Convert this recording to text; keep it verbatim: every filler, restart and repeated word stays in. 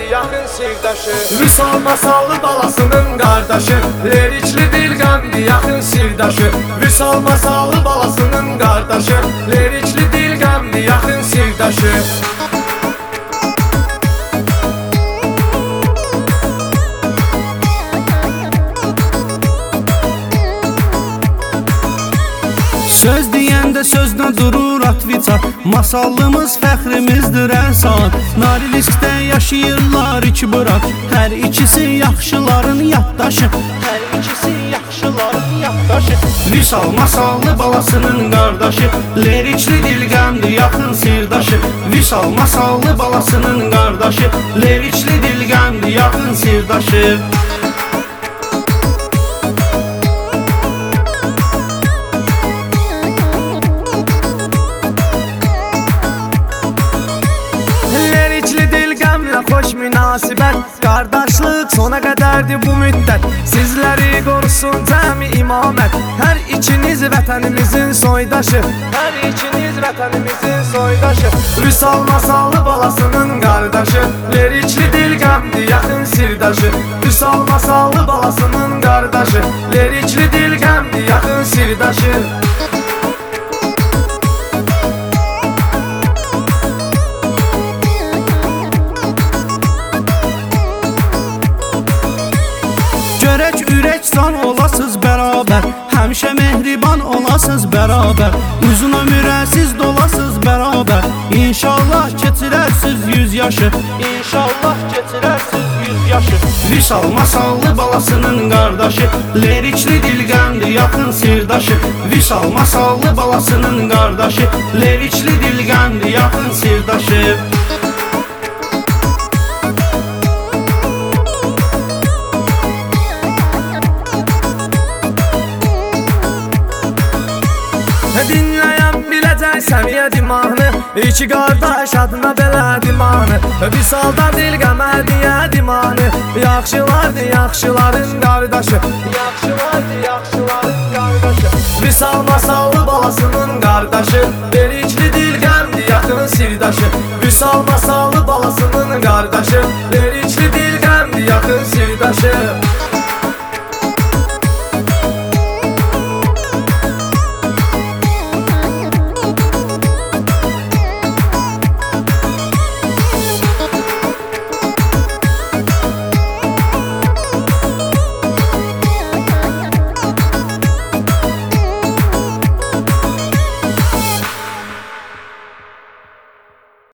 yaxın sirdaşı. Vüsal masallı balasının qardaşı, lirikli dil qəmdi yaxın sirdaşı. Vüsal masallı balasının qardaşı, lirikli dil qəmdi yaxın sirdaşı. Söz deyəndə sözlə durur atviça, masallımız fəxrimizdir hər saat. Nariliskdə yaşayırlar iki bırak, hər ikisi yaxşıların yaddaşı. Hər ikisi yaxşıların yaddaşı. Vüsal masallı balasının qardaşı, lirikli dil qəmdi yaxın sirdaşı. Vüsal masallı balasının qardaşı, lirikli dil qəmdi yaxın sirdaşı. Xoş münasibət, qardaşlıq sona qədərdir bu müddət. Sizləri qorusun cəmi imamət, hər ikiniz vətənimizin soydaşı. Hər ikiniz vətənimizin soydaşı. Vüsal masallı balasının qardaşı, lirikli dil qəmdi yaxın sirdaşı. Vüsal masallı balasının qardaşı, lirikli dil qəmdi yaxın sirdaşı. Görək ürək can olasız bərabər, həmişə mehriban olasız bərabər. Uzun ömürə siz dolasız bərabər, İnşallah keçirərsiz yüz yaşı. İnşallah keçirərsiz yüz yaşı. Vüsal masallı balasının qardaşı, lirikli dil qəmdi yaxın sirdaşı. Vüsal masallı balasının qardaşı, lirikli dil qəmdi yaxın sirdaşı. Dinləyəm biləcək səviyyədi mahnı, İki qardaş adına belədi mahnı. Vüsaldan dil qəmədiyə dimanı, yaxşılardı yaxşıların qardaşı. Yaxşılardı yaxşıların qardaşı. Vüsal masallı balasının qardaşı, lirikli dil qəmdi yaxın sirdaşı. Vüsal